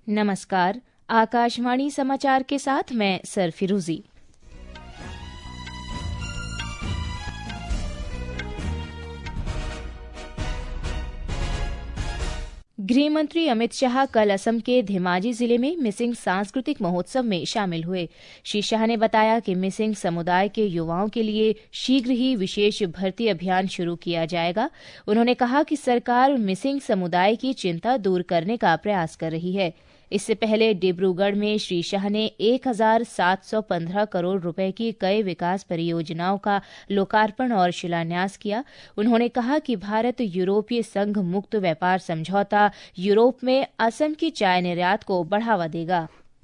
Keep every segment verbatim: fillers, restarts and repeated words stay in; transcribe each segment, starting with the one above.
नमस्कार, आकाशवाणी समाचार के साथ मैं सरफिरूजी। गृह मंत्री अमित शाह कल असम के धेमाजी जिले में मिसिंग सांस्कृतिक महोत्सव में शामिल हुए। श्री शाह ने बताया कि मिसिंग समुदाय के युवाओं के लिए शीघ्र ही विशेष भर्ती अभियान शुरू किया जाएगा। उन्होंने कहा कि सरकार मिसिंग समुदाय की चिंता दूर करने का प्रयास कर रही है। इससे पहले डिब्रूगढ़ में श्री शाह ने एक हजार सात सौ पंद्रह करोड़ रुपए की कई विकास परियोजनाओं का लोकार्पण और शिलान्यास किया। उन्होंने कहा कि भारत यूरोपीय संघ मुक्त व्यापार समझौता यूरोप में असम की चाय निर्यात को बढ़ावा देगा।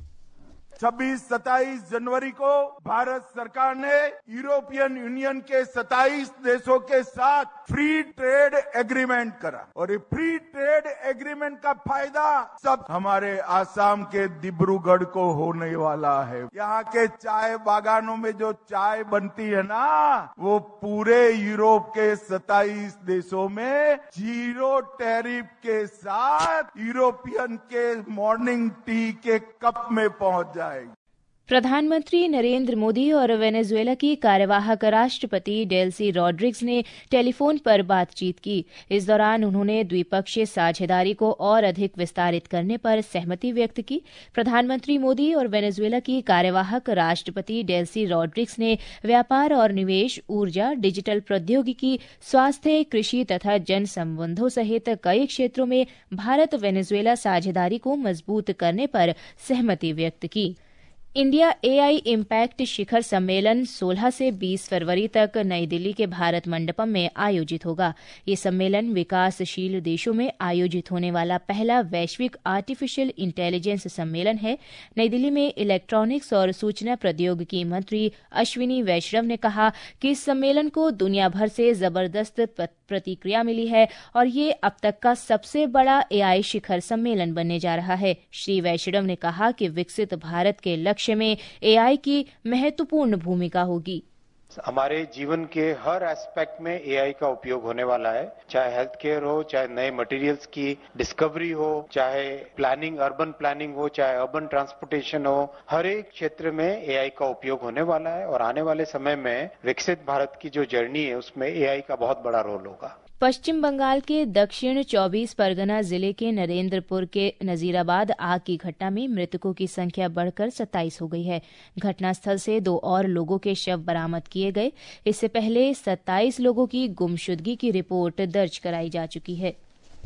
छब्बीस सत्ताईस जनवरी को भारत सरकार ने यूरोपियन यूनियन के सत्ताईस देशों के साथ फ्री ट्रेड एग्रीमेंट करा और ये फ्री ट्रेड एग्रीमेंट का फायदा सब हमारे आसाम के डिब्रूगढ़ को होने वाला है। यहाँ के चाय बागानों में जो चाय बनती है ना, वो पूरे यूरोप के सत्ताईस देशों में जीरो टैरिफ के साथ यूरोपियन के मॉर्निंग टी के कप में पहुंच जाए। प्रधानमंत्री नरेंद्र मोदी और वेनेजुएला की कार्यवाहक राष्ट्रपति डेल्सी रॉड्रिग्स ने टेलीफोन पर बातचीत की। इस दौरान उन्होंने द्विपक्षीय साझेदारी को और अधिक विस्तारित करने पर सहमति व्यक्त की। प्रधानमंत्री मोदी और वेनेजुएला की कार्यवाहक राष्ट्रपति डेल्सी रॉड्रिग्स ने व्यापार और निवेश, ऊर्जा, डिजिटल प्रौद्योगिकी, स्वास्थ्य, कृषि तथा जन संबंधों सहित कई क्षेत्रों में भारत वेनेजुएला साझेदारी को मजबूत करने पर सहमति व्यक्त की। इंडिया एआई इम्पैक्ट शिखर सम्मेलन सोलह से बीस फरवरी तक नई दिल्ली के भारत मंडपम में आयोजित होगा। ये सम्मेलन विकासशील देशों में आयोजित होने वाला पहला वैश्विक आर्टिफिशियल इंटेलिजेंस सम्मेलन है। नई दिल्ली में इलेक्ट्रॉनिक्स और सूचना प्रौद्योगिकी मंत्री अश्विनी वैष्णव ने कहा कि इस सम्मेलन को दुनिया भर से जबरदस्त प्रतिक्रिया मिली है और ये अब तक का सबसे बड़ा एआई शिखर सम्मेलन बनने जा रहा है। श्री वैष्णव ने कहा कि विकसित भारत के लक्ष्य में एआई की महत्वपूर्ण भूमिका होगी। हमारे जीवन के हर एस्पेक्ट में एआई का उपयोग होने वाला है, चाहे हेल्थ केयर हो, चाहे नए मटेरियल्स की डिस्कवरी हो, चाहे प्लानिंग, अर्बन प्लानिंग हो, चाहे अर्बन ट्रांसपोर्टेशन हो, हर एक क्षेत्र में एआई का उपयोग होने वाला है और आने वाले समय में विकसित भारत की जो जर्नी है उसमें एआई का बहुत बड़ा रोल होगा। पश्चिम बंगाल के दक्षिण चौबीस परगना जिले के नरेंद्रपुर के नजीराबाद आग की घटना में मृतकों की संख्या बढ़कर सत्ताईस हो गई है। घटनास्थल से दो और लोगों के शव बरामद किए गए। इससे पहले सत्ताईस लोगों की गुमशुदगी की रिपोर्ट दर्ज कराई जा चुकी है।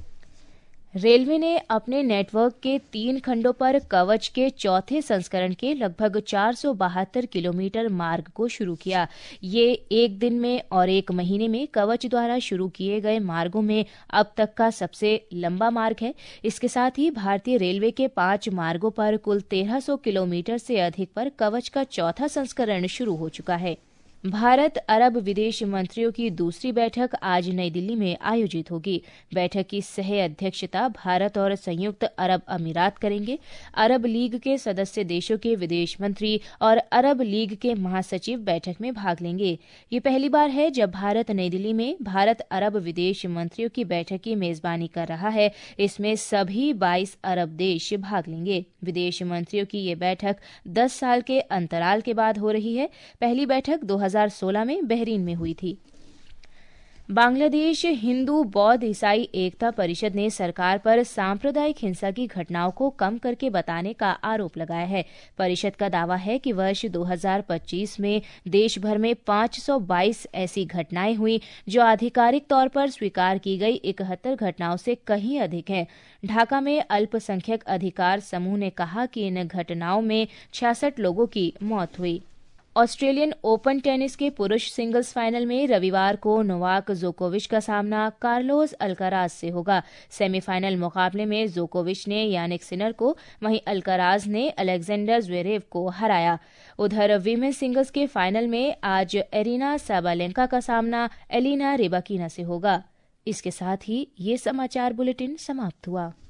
रेलवे ने अपने नेटवर्क के तीन खंडों पर कवच के चौथे संस्करण के लगभग चार सौ बहत्तर किलोमीटर मार्ग को शुरू किया। ये एक दिन में और एक महीने में कवच द्वारा शुरू किए गए मार्गों में अब तक का सबसे लंबा मार्ग है। इसके साथ ही भारतीय रेलवे के पांच मार्गों पर कुल तेरह सौ किलोमीटर से अधिक पर कवच का चौथा संस्करण शुरू हो चुका है। भारत अरब विदेश मंत्रियों की दूसरी बैठक आज नई दिल्ली में आयोजित होगी। बैठक की सह अध्यक्षता भारत और संयुक्त अरब अमीरात करेंगे। अरब लीग के सदस्य देशों के विदेश मंत्री और अरब लीग के महासचिव बैठक में भाग लेंगे। ये पहली बार है जब भारत नई दिल्ली में भारत अरब विदेश मंत्रियों की बैठक की मेजबानी कर रहा है। इसमें सभी बाईस अरब देश भाग लेंगे। विदेश मंत्रियों की ये बैठक दस साल के अंतराल के बाद हो रही है। पहली बैठक दो दो हज़ार सोलह में बहरीन में हुई थी। बांग्लादेश हिंदू बौद्ध ईसाई एकता परिषद ने सरकार पर सांप्रदायिक हिंसा की घटनाओं को कम करके बताने का आरोप लगाया है। परिषद का दावा है कि वर्ष दो हज़ार पच्चीस में देश भर में पांच सौ बाईस ऐसी घटनाएं हुई जो आधिकारिक तौर पर स्वीकार की गई इकहत्तर घटनाओं से कहीं अधिक हैं। ढाका में अल्पसंख्यक अधिकार समूह ने कहा कि इन घटनाओं में छियासठ लोगों की मौत हुई। ऑस्ट्रेलियन ओपन टेनिस के पुरुष सिंगल्स फाइनल में रविवार को नोवाक जोकोविच का सामना कार्लोस अल्काराज से होगा। सेमीफाइनल मुकाबले में जोकोविच ने यानिक सिनर को, वहीं अल्काराज ने अलेक्जेंडर ज्वेरेव को हराया। उधर वीमेन सिंगल्स के फाइनल में आज एरिना साबालेंका का सामना एलिना रिबाकिना से होगा। इसके साथ ही ये समाचार बुलेटिन समाप्त हुआ।